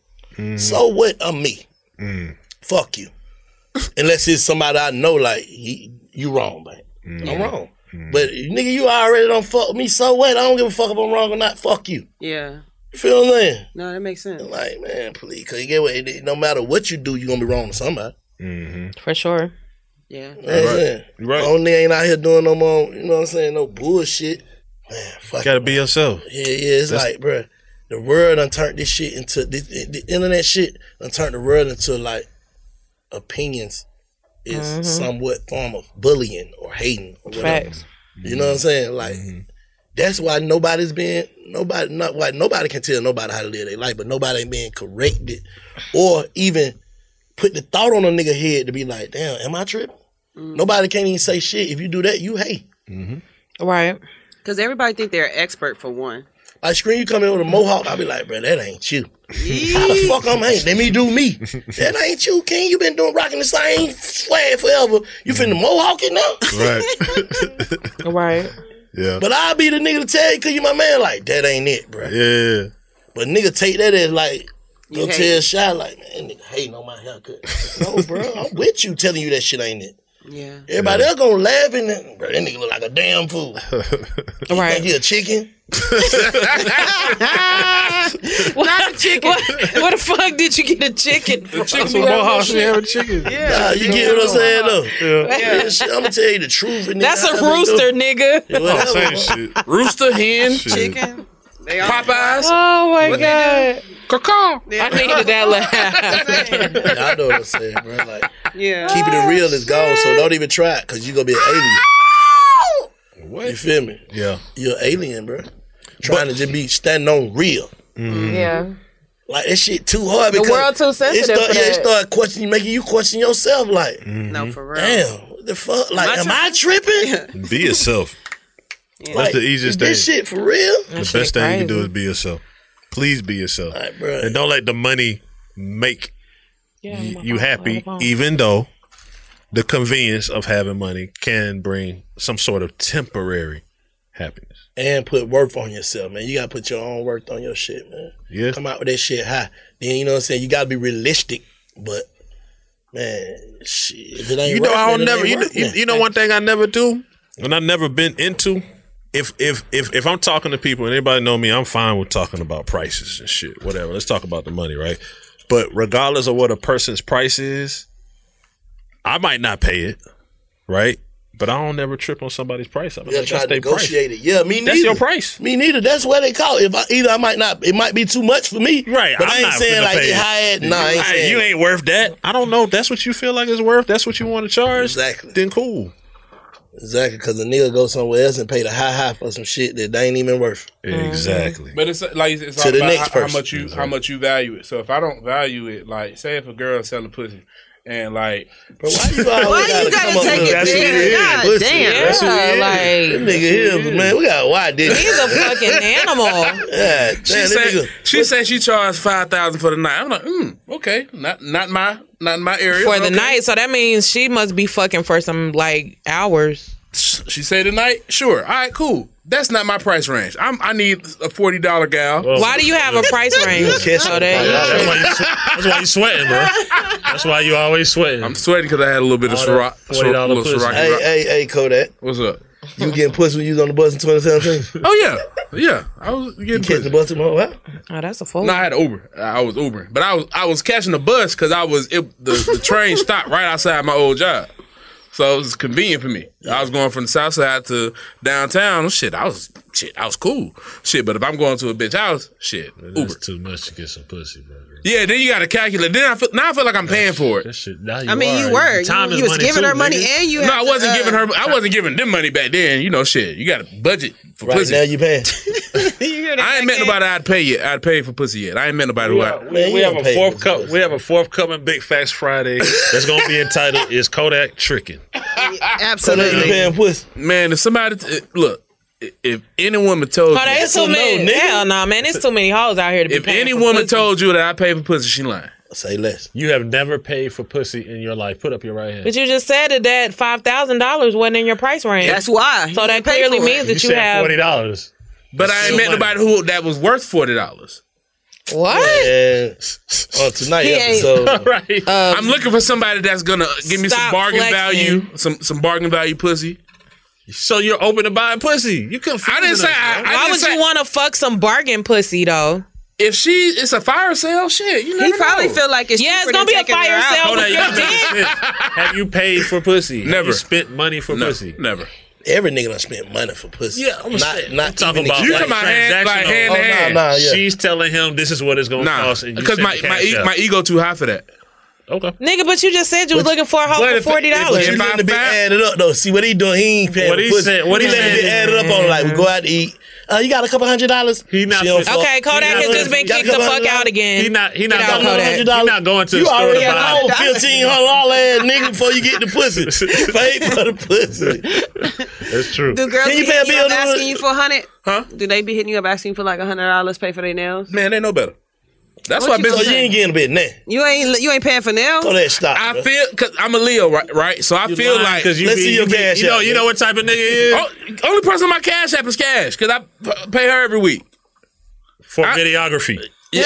So what? I'm me. Mm. Fuck you. Unless it's somebody I know, like he, you wrong, man. I'm wrong. But nigga, you already don't fuck with me. So what? I don't give a fuck if I'm wrong or not. Fuck you. Yeah. You feel what I'm saying? No, that makes sense. Like, man, please, cause you get what? it- No matter what you do, you gonna be wrong to somebody. Mm-hmm. For sure. Yeah. You know what I'm saying? You right. Only ain't out here doing no more. You know what I'm saying? No bullshit. Man, fuck. You gotta be yourself. Yeah, yeah. It's That's- like, bro, the world done turned this shit into the, the internet shit. Done turned the world into like opinions is Mhm. somewhat form of bullying or hating or whatever. Facts. You know what I'm saying? Like that's why nobody's being nobody not why nobody can tell nobody how to live their life, but nobody ain't being corrected or even put the thought on a nigga head to be like, damn, am I tripping? Nobody can't even say shit. If you do that, you hate. Right. Because everybody think they're an expert for one. I scream, you come in with a mohawk, I'll be like, bro, that ain't you. How the fuck I'm ain't? Let me do me. That ain't you, King. You been doing rocking the same swag forever. You finna mohawk it now? Right. Right. Yeah. But I'll be the nigga to tell you, cause you my man, like, that ain't it, bro. Yeah. But nigga take that as like, You go hate tell it. Shy, like, man, nigga hating on my haircut. No, bro, I'm with you telling you that shit ain't it. Yeah. Everybody else gonna laugh and then, bro, that nigga look like a damn fool. You Right. think he a chicken? Not a chicken. What, where the fuck did you get a chicken from? That's what Mohawk should have a chicken. Nah, you get what I'm saying though. Yeah. Yeah, shit, I'm gonna tell you the truth. nigga. That's I a haven't rooster, done- nigga. Yeah, Oh, whatever. same shit. Rooster, hen, Shit. Chicken. They all Popeyes. Oh my god. Caw-caw. I needed that laugh. Yeah, I know what I'm saying, bro. Like, Yeah. keeping it real is gone, so don't even try it, cause you gonna be an alien. What? You feel me? Yeah. You're an alien, bro. Trying to just be standing on real. Yeah. Like that shit too hard The because world too sensitive It start, for yeah, it that. start questioning, making you question yourself. Like, No, for real. damn, what the fuck? Like, Am am I I tripping? Be yourself. That's Like, the easiest is this thing. shit for real? The shit best thing you can do crazy. is be yourself. Please be yourself. All right, bro. And don't let the money make Yeah, y- my you phone, happy, my phone. even though the convenience of having money can bring some sort of temporary happiness. And put worth on yourself, man. You gotta put your own worth on your shit, man. Yeah. Come out with that shit high. Then you know what I'm saying? You gotta be realistic, but man, shit. If it ain't You know, worth I'll it, it never. ain't You know, worth you, it. you know one thing I never do, and I've never been into. If if if if I'm talking to people and anybody know me, I'm fine with talking about prices and shit, whatever. Let's talk about the money, right? But regardless of what a person's price is, I might not pay it, right? But I don't never trip on somebody's price. I'm You gotta like, try that's to their price. negotiate it. Yeah, me neither. That's your price. Me neither. That's what they call it. If I, either I might not, it might be too much for me. Right. But I'm I ain't not saying finna like pay it it. high at. Nah, I ain't Hey, saying you ain't worth that. I don't know. If that's what you feel like it's worth. That's what you want to charge. Exactly. Then cool. Exactly, because a nigga go somewhere else and pay the high high for some shit that they ain't even worth. Exactly. But it's like it's To all the about next how, how person. much you how much you value it. So if I don't value it, like say if a girl selling pussy and like, But why you always Why gotta, you gotta come up take with it that shit there? here? God Pussy. damn. That's what Yeah, it is. like- Them nigga here, man. We got why did He's a fucking animal. Yeah, she damn, said nigga. she said she charged five thousand for the night. I'm like, mm, okay, not not my not in my area For but the okay. night, so that means she must be fucking for some like hours. She said the night, sure, all right, cool. That's not my price range. I'm I need a forty dollar gal. Why do you have a price range? Catch So it. that That's why, you, that's why you sweating, bro. That's why you always sweating. I'm sweating because I had a little bit of All Ciroc. that forty dollar little pussy. Ciroc- Hey, hey, hey, Kodak. What's up? You getting pussy when you was on the bus in twenty seventeen? Oh yeah, yeah. I was You getting catch pussy. the bus tomorrow? What? oh, that's a fool. No, I had Uber. I was Ubering, but I was I was catching the bus because I was it, the the train stopped right outside my old job, so it was convenient for me. I was going from the south side to downtown. Shit, I was shit. I was cool. Shit, but if I'm going to a bitch house, shit, Uber. That's too much to get some pussy, bro. Yeah, then you got to calculate. Then I feel now I feel like I'm paying for it. That shit. Now you I mean, are. you were. Time You, is you was money giving too, her money nigga. and you No, had I to, wasn't uh, giving her. I wasn't giving them money back then. You know, shit. You got to budget for Right pussy. now you paying. I ain't met nobody I'd pay yet. I'd pay for pussy yet. I ain't met nobody who We, I. have, Man, we, you we have don't a pay fourth for cup. pussy. We have a forthcoming Big Facts Friday that's gonna be entitled "Is Kodak Tricking?" So now you Absolutely. paying pussy. Man, if somebody t- look, if any woman told Oh, you, there's So too no, many. nigga. Hell no, man. There's too many hoes out here to be if paying any for woman pussy. told you that I pay for pussy, she lying. Say less. You have never paid for pussy in your life. Put up your right hand. But you just said that that five thousand dollars wasn't in your price range. That's why. So You that pay clearly for means it. that you, said have forty dollars. But I ain't met nobody who that was worth forty dollars. what? And on tonight He ain't- episode, Right. I'm looking for somebody that's gonna give me some Stop bargain flexing. value, some some bargain value pussy. So you're open to buying pussy. You confusing I didn't say. us, I, bro. I Why didn't would say, you want to fuck some bargain pussy though? If she, it's a fire sale. Shit, you never He probably know. feel like it's Yeah, it's cheaper gonna than be a taking her fire out. sale. Hold on, with you your never dick. spent- Have you paid for pussy? Have Never. you spent money for No, pussy? never. every nigga done spent money for pussy. Yeah, I'm not saying- not I'm talking even about You like come out hand- like transactional. hand Oh, to nah, hand. nah, yeah. She's telling him this is what it's gonna Nah, cost, and you because send my the my, cash e- out. my ego too high for that. Okay. Nigga, but you just said you was looking for a hoe But for if- forty But dollars. you letting the bitch add it up though. See what he doing? He ain't paying What for he pussy. said- what he he letting the bitch said- add it up on like we go out to eat. Uh, you got a couple hundred dollars. He not She don't fit- fuck. Okay, Kodak You has got just been a kicked the couple fuck hundred out dollars? again. He not. He not Get out, going. Kodak. He not going to the You store already to got buy. old fifteen hundred dollar ass nigga before you get the pussy. Pay for the pussy. That's true. Do girls Can be you pay a hitting you bill up to- asking you for a hundred? Huh? Do they be hitting you up asking you for like a hundred dollars pay for their nails? Man, they know better. That's What why you bitches. gonna So you ain't getting a bit now. You ain't you ain't paying for nails? Go that stop. I bro. feel because I'm a Leo, right? Right. So I You feel lying like 'cause you Let's be- see your you be- cash You know. app, You know man. what type of nigga he is. oh, only person on my cash app is cash because I p- pay her every week. For I- videography. Yeah.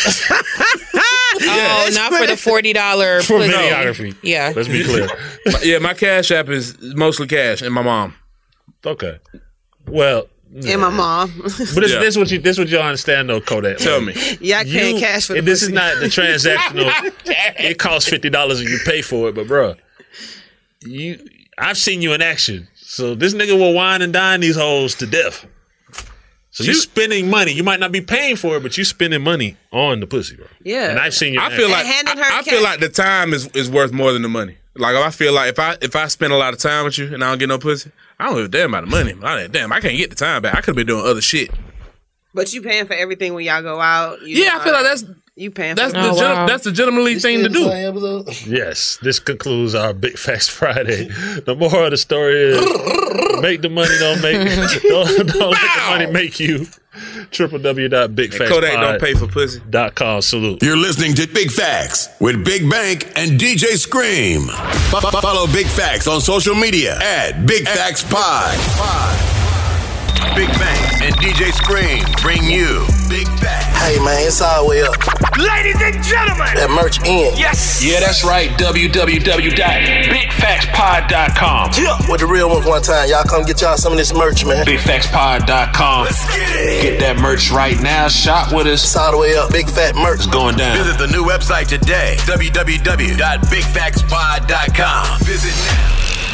Oh, not for the forty dollars. For videography. Yeah. Let's be clear. yeah, my cash app is mostly cash and my mom. Okay. Well. And my mom. But this, Yeah. this what you this what you understand though, Kodak. Tell Like, me. Yeah, I paying you- cash for the and this is pussy. not the transactional. It costs fifty dollars and you pay for it, but bruh, you I've seen you in action. So this nigga will wine and dine these hoes to death. So you spending money. You might not be paying for it, but you spending money on the pussy, bro. Yeah. And I've seen you. in I feel action. like handing her I, I cash. feel like the time is, is worth more than the money. Like if I feel like if I if I spend a lot of time with you and I don't get no pussy, I don't give a damn about the money. I like, damn, I can't get the time back. I could have been doing other shit. But you paying for everything when y'all go out. You Yeah, I feel like that's you paying that's for the Oh, gen- wow. that's the gentlemanly thing to do. Yes, this concludes our Big Facts Friday. The moral of the story is make the money, don't make don't, don't let the money make you. w w w dot big facts Kodak don't pay for pussy. dot com. Salute. You're listening to Big Facts with Big Bank and D J Scream. Fo- fo- Follow Big Facts on social media at Big Facts Pod. Big Bank and D J Scream bring you Big Facts. Hey man, it's all the way up. Ladies and gentlemen. That merch in. Yes. Yeah, that's right. w w w dot big facts pod dot com. Yeah. With the real ones one time. Y'all come get y'all some of this merch, man. big facts pod dot com. Let's get it. Get that merch right now. Shop with us. It's all the way up. Big fat merch. It's going down. Visit the new website today, w w w dot big facts pod dot com. Visit now.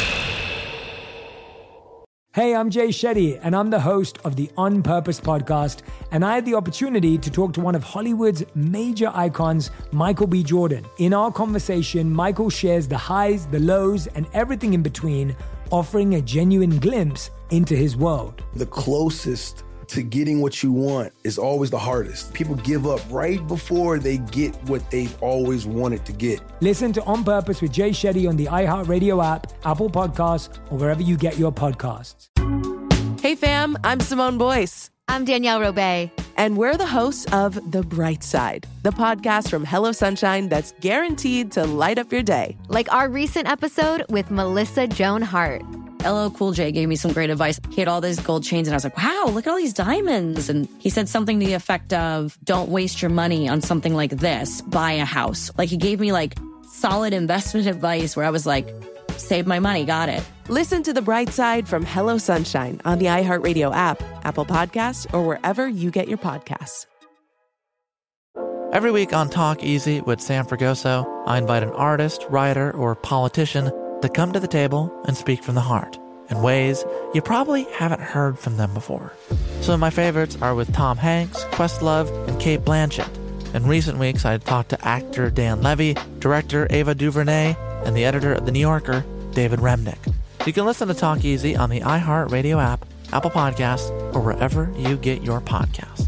Hey, I'm Jay Shetty, and I'm the host of the On Purpose podcast. And I had the opportunity to talk to one of Hollywood's major icons, Michael B. Jordan. In our conversation, Michael shares the highs, the lows, and everything in between, offering a genuine glimpse into his world. The closest to getting what you want is always the hardest. People give up right before they get what they've always wanted to get. Listen to On Purpose with Jay Shetty on the iHeartRadio app, Apple Podcasts, or wherever you get your podcasts. Hey fam, I'm Simone Boyce. I'm Danielle Robay. And we're the hosts of The Bright Side, the podcast from Hello Sunshine that's guaranteed to light up your day. Like our recent episode with Melissa Joan Hart. L L Cool J gave me some great advice. He had all these gold chains, and I was like, wow, look at all these diamonds. And he said something to the effect of, don't waste your money on something like this. Buy a house. Like, he gave me, like, solid investment advice where I was like, save my money, got it. Listen to The Bright Side from Hello Sunshine on the iHeartRadio app, Apple Podcasts, or wherever you get your podcasts. Every week on Talk Easy with Sam Fragoso, I invite an artist, writer, or politician to come to the table and speak from the heart in ways you probably haven't heard from them before. Some of my favorites are with Tom Hanks, Questlove, and Cate Blanchett. In recent weeks, I talked to actor Dan Levy, director Ava DuVernay, and the editor of The New Yorker, David Remnick. You can listen to Talk Easy on the iHeartRadio app, Apple Podcasts, or wherever you get your podcasts.